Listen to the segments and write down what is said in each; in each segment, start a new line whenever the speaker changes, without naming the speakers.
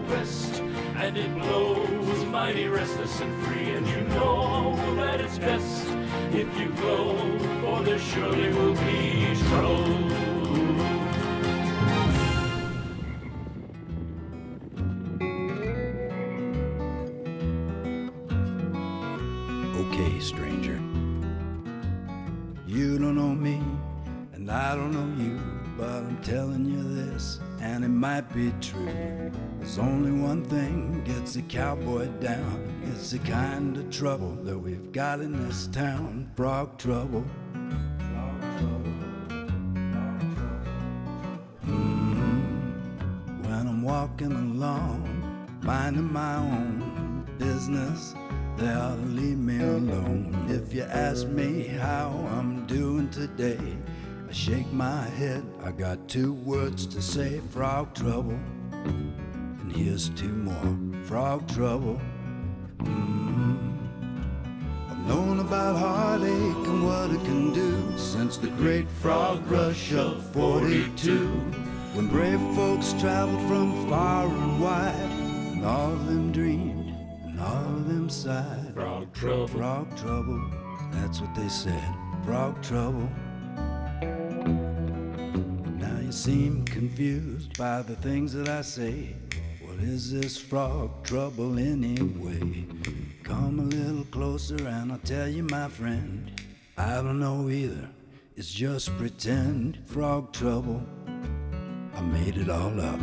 west, and it blows mighty restless and free, and you know that it's best if you go, for there surely will be trouble.
Okay, stranger, you don't know me, and I don't know you, but I'm telling you this, and it might be true. There's only one thing gets a cowboy down. It's the kind of trouble that we've got in this town. Frog trouble. Frog trouble. Frog trouble. When I'm walking along, minding my own business, they ought to leave me alone. If you ask me how I'm doing today, I shake my head. I got two words to say: frog trouble. And here's two more: frog trouble. I've known about heartache and what it can do since the great frog rush of 42, when brave folks traveled from far and wide, and all of them dreamed and all of them sighed.
Frog trouble.
Frog trouble, that's what they said. Frog trouble. Now you seem confused by the things that I say. What is this frog trouble anyway? Come a little closer and I'll tell you, my friend, I don't know either, it's just pretend. Frog trouble, I made it all up.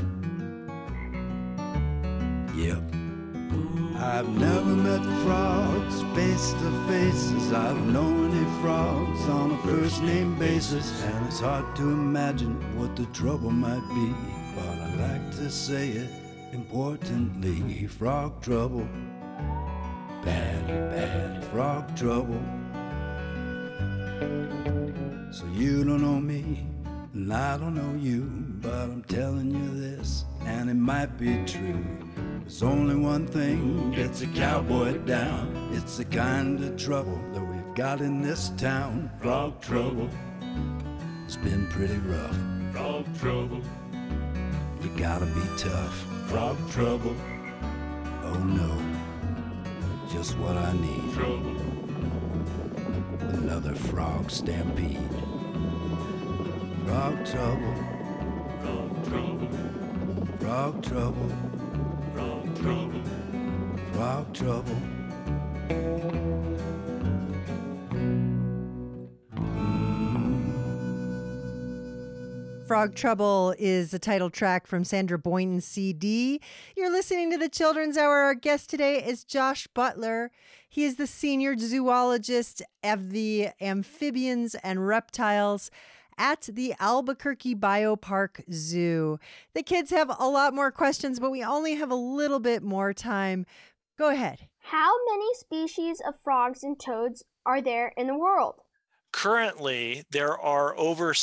Yep. I've never met frogs face to face, as I don't know any frogs on a first name basis, and it's hard to imagine what the trouble might be, but I like to say it importantly: frog trouble. Bad, bad frog trouble. So you don't know me, and I don't know you, but I'm telling you this, and it might be true. There's only one thing gets a cowboy down. It's the kind of trouble that we've got in this town. Frog trouble. It's been pretty rough.
Frog trouble.
You gotta be tough. Frog trouble. Oh no, just what I need.
Trouble.
Another frog stampede. Frog trouble.
Frog trouble.
Frog trouble.
Frog trouble.
Frog trouble.
Frog Trouble is a title track from Sandra Boynton's CD. You're listening to the Children's Hour. Our guest today is Josh Butler. He is the senior zoologist of the amphibians and reptiles at the Albuquerque Biopark Zoo. The kids have a lot more questions, but we only have a little bit more time. Go ahead.
How many species of frogs and toads are there in the world?
Currently, there are over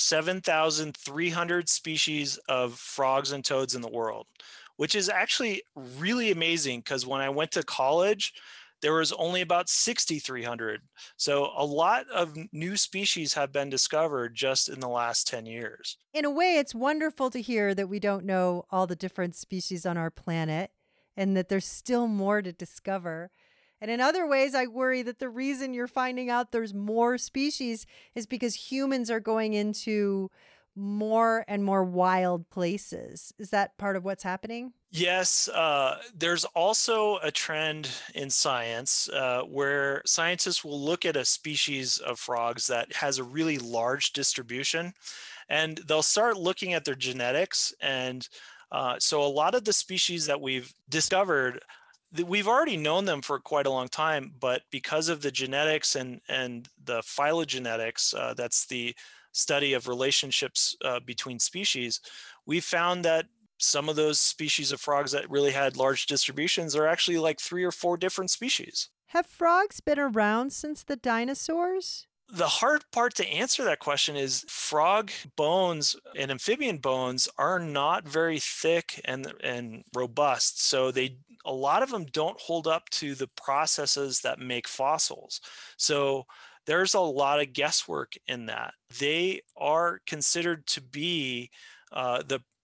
7,300 species of frogs and toads in the world, which is actually really amazing because when I went to college, there was only about 6,300. So a lot of new species have been discovered just in the last 10 years.
In a way, it's wonderful to hear that we don't know all the different species on our planet and that there's still more to discover. And in other ways, I worry that the reason you're finding out there's more species is because humans are going into more and more wild places. Is that part of what's happening?
Yes, there's also a trend in science where scientists will look at a species of frogs that has a really large distribution, and they'll start looking at their genetics. And so a lot of the species that we've discovered, we've already known them for quite a long time, but because of the genetics and the phylogenetics, that's the study of relationships between species, we found that some of those species of frogs that really had large distributions are actually like 3 or 4 different species.
Have frogs been around since the dinosaurs?
The hard part to answer that question is frog bones and amphibian bones are not very thick and robust. So a lot of them don't hold up to the processes that make fossils. So there's a lot of guesswork in that. They are considered to be the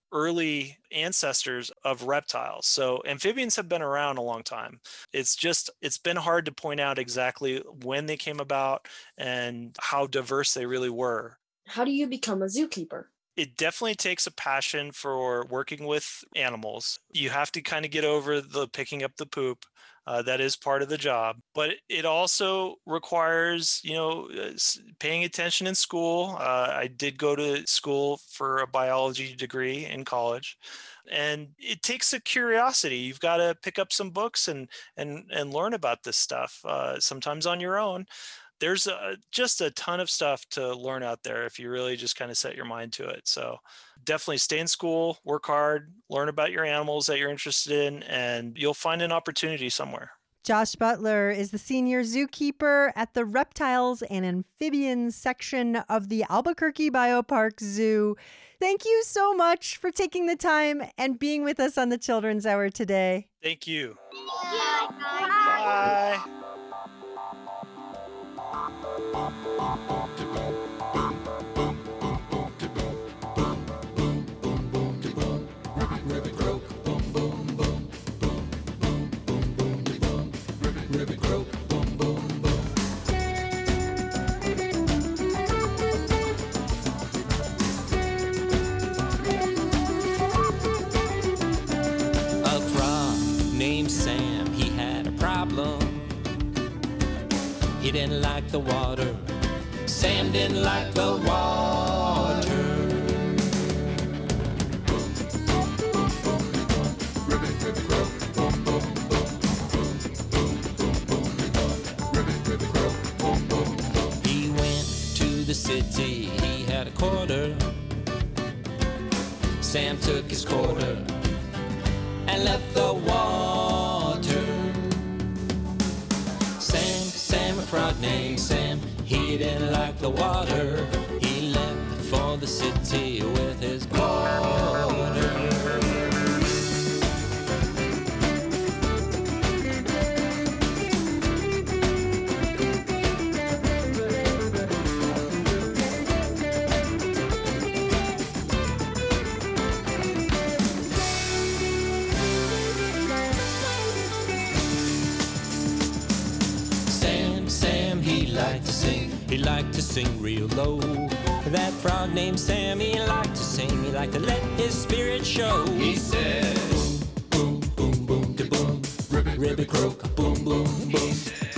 early ancestors of reptiles. So amphibians have been around a long time. It's been hard to point out exactly when they came about and how diverse they really were.
How do you become a zookeeper?
It definitely takes a passion for working with animals. You have to kind of get over the picking up the poop. That is part of the job, but it also requires, paying attention in school. I did go to school for a biology degree in college, and it takes a curiosity. You've got to pick up some books and learn about this stuff. Sometimes on your own. There's just a ton of stuff to learn out there if you really just kind of set your mind to it. So definitely stay in school, work hard, learn about your animals that you're interested in, and you'll find an opportunity somewhere.
Josh Butler is the senior zookeeper at the reptiles and amphibians section of the Albuquerque Biopark Zoo. Thank you so much for taking the time and being with us on the Children's Hour today.
Thank you.
Bye.
Bye.
A frog named Sam, he had a problem. He didn't like the water. Sam didn't like the water. He went to the city, he had a quarter. Sam took his quarter and left the water. Sam, a frog named Sam, he didn't like the water. He left for the city with his quarter. Sam, he liked to sing real low. That frog named Sam, he liked to sing, he liked to let his spirit show. He said, boom, boom, boom, da boom, ribbit, croak, boom, boom, boom.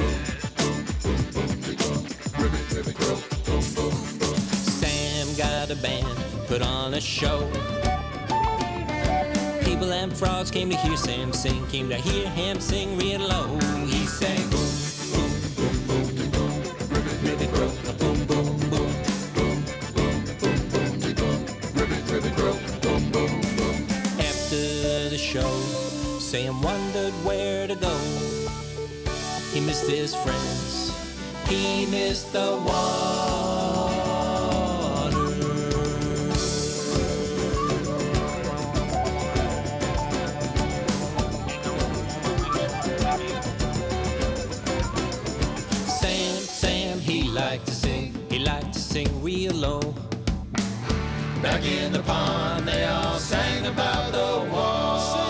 Sam got a band, put on a show. People and frogs came to hear Sam sing, came to hear him sing real low. He sang, boom. Sam wondered where to go. He missed his friends. He missed the water. Sam, he liked to sing. He liked to sing real low. Back in the pond, they all sang about the water.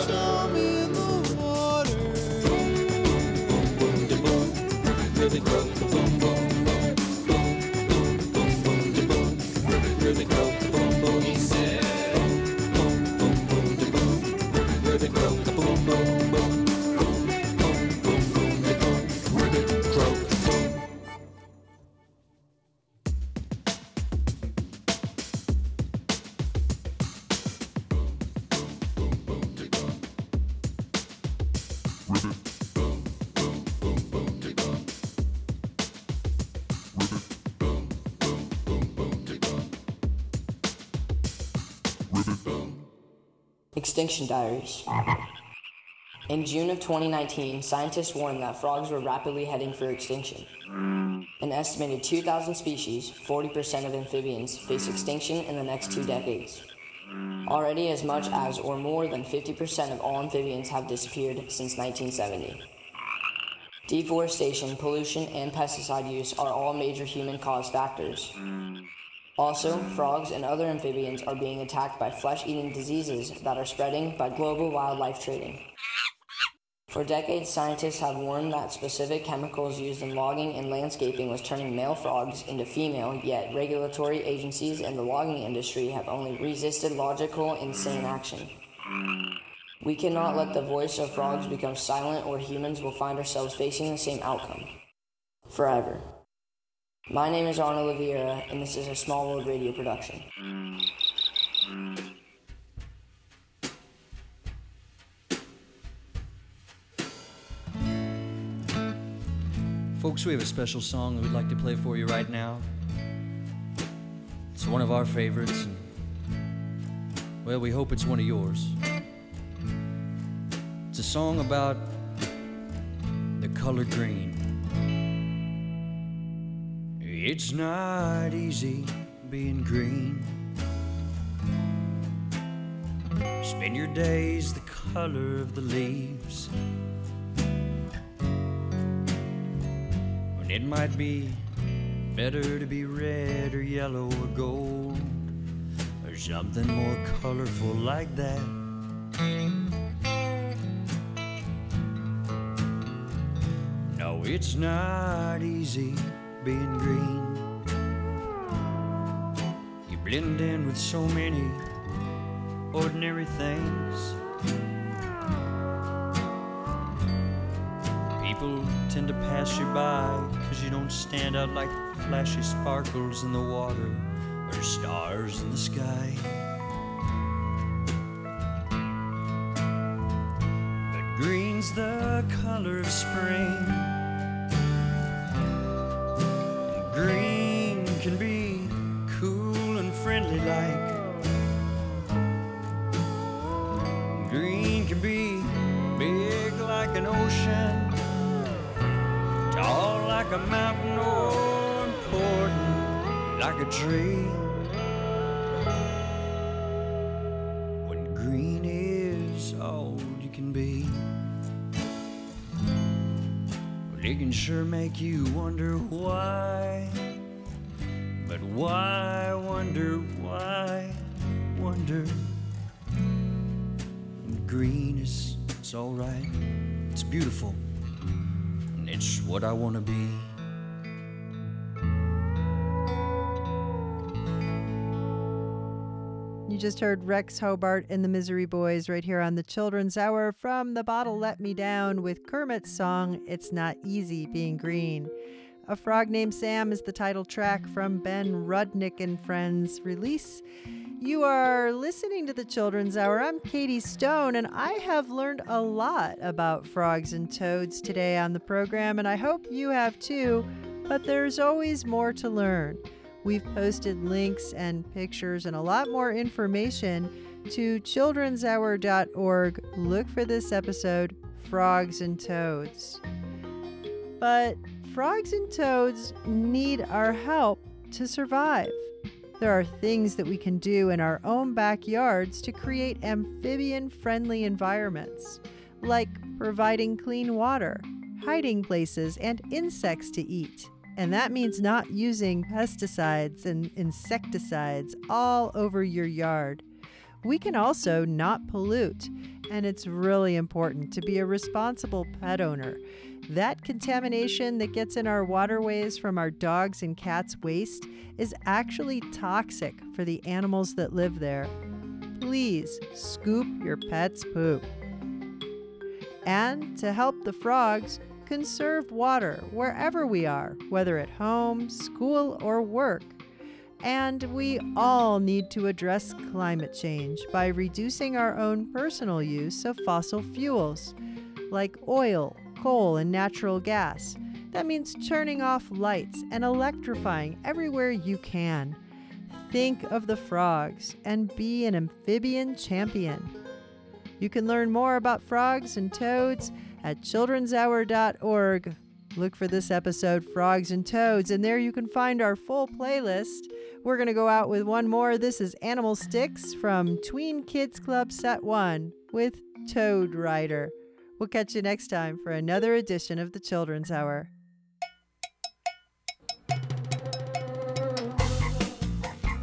Ribbit croak, boom, boom, boom, boom, boom, boom, boom, da boom. Ribbit croak, boom, boom. He said, boom, boom, boom, da boom. Ribbit croak, boom, boom, boom, boom, boom, boom, boom, da boom. Ribbit croak, boom.
Extinction Diaries. In June of 2019, scientists warned that frogs were rapidly heading for extinction. An estimated 2,000 species, 40% of amphibians, face extinction in the next 2 decades. Already as much as or more than 50% of all amphibians have disappeared since 1970. Deforestation, pollution, and pesticide use are all major human-caused factors. Also, frogs and other amphibians are being attacked by flesh-eating diseases that are spreading by global wildlife trading. For decades, scientists have warned that specific chemicals used in logging and landscaping was turning male frogs into female, yet regulatory agencies and the logging industry have only resisted logical, insane action. We cannot let the voice of frogs become silent, or humans will find ourselves facing the same outcome. Forever. My name is Arnold Oliveira, and this is a Small World Radio production.
Folks, we have a special song that we'd like to play for you right now. It's one of our favorites, and, well, we hope it's one of yours. It's a song about the color green. It's not easy being green. Spend your days the color of the leaves. When it might be better to be red or yellow or gold, or something more colorful like that. No, it's not easy being green. You blend in with so many ordinary things. People tend to pass you by because you don't stand out like flashy sparkles in the water or stars in the sky. But green's the color of spring. Green can be cool and friendly like. Green can be big like an ocean, tall like a mountain, or important like a tree. When green is all you can be, well, it can sure make you wonder why. But why wonder, why wonder? And green is, it's all right, it's beautiful, and it's what I want to be.
You just heard Rex Hobart and the Misery Boys right here on the Children's Hour from The Bottle Let Me Down with Kermit's song, It's Not Easy Being Green. A Frog Named Sam is the title track from Ben Rudnick and Friends' release. You are listening to the Children's Hour. I'm Katie Stone, and I have learned a lot about frogs and toads today on the program, and I hope you have too, but there's always more to learn. We've posted links and pictures and a lot more information to childrenshour.org. Look for this episode, Frogs and Toads. But frogs and toads need our help to survive. There are things that we can do in our own backyards to create amphibian-friendly environments, like providing clean water, hiding places, and insects to eat. And that means not using pesticides and insecticides all over your yard. We can also not pollute, and it's really important to be a responsible pet owner. That contamination that gets in our waterways from our dogs' and cats' waste is actually toxic for the animals that live there. Please scoop your pet's poop. And to help the frogs, conserve water wherever we are, whether at home, school, or work. And we all need to address climate change by reducing our own personal use of fossil fuels, like oil, coal, and natural gas. That means turning off lights and electrifying everywhere you can. Think of the frogs and be an amphibian champion. You can learn more about frogs and toads at childrenshour.org. Look for this episode, Frogs and Toads, and there you can find our full playlist. We're going to go out with one more. This is Animal Sticks from Tween Kids Club Set 1 with Toad Rider. We'll catch you next time for another edition of the Children's Hour.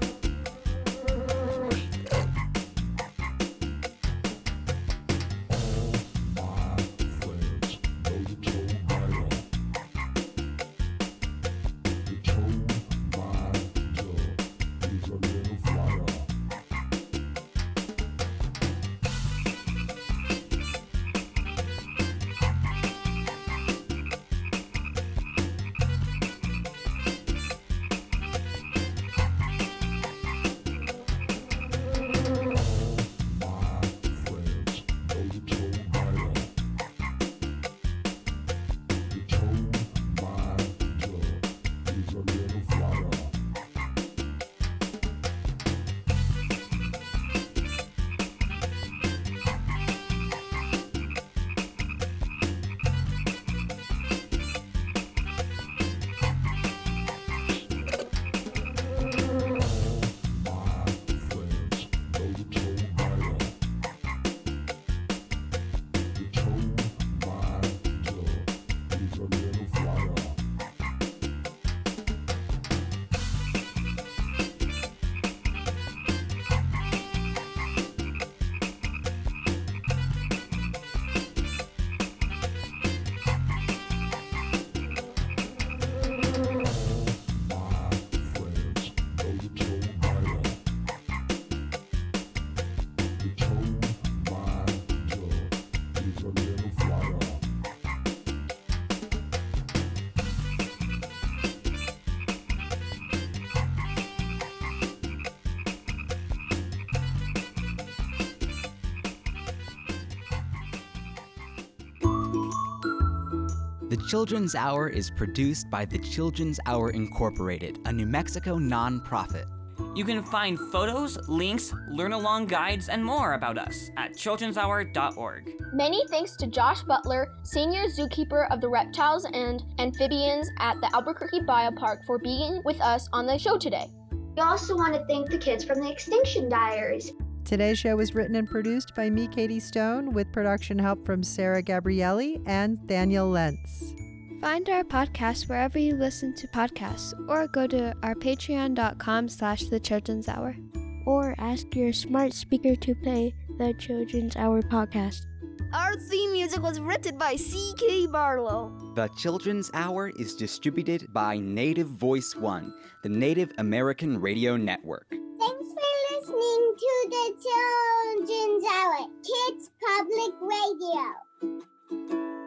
The Children's Hour is produced by the Children's Hour Incorporated, a New Mexico nonprofit.
You can find photos, links, learn-along guides, and more about us at childrenshour.org.
Many thanks to Josh Butler, Senior Zookeeper of the Reptiles and Amphibians at the Albuquerque Biopark, for being with us on the show today.
We also want to thank the kids from the Extinction Diaries.
Today's show was written and produced by me, Katie Stone, with production help from Sarah Gabrielli and Daniel Lentz.
Find our podcast wherever you listen to podcasts, or go to our patreon.com/The Children's Hour. Or ask your smart speaker to play The Children's Hour podcast.
Our theme music was written by C.K. Barlow.
The Children's Hour is distributed by Native Voice One, the Native American Radio Network.
Thanks for listening to the Children's Hour, Kids Public Radio.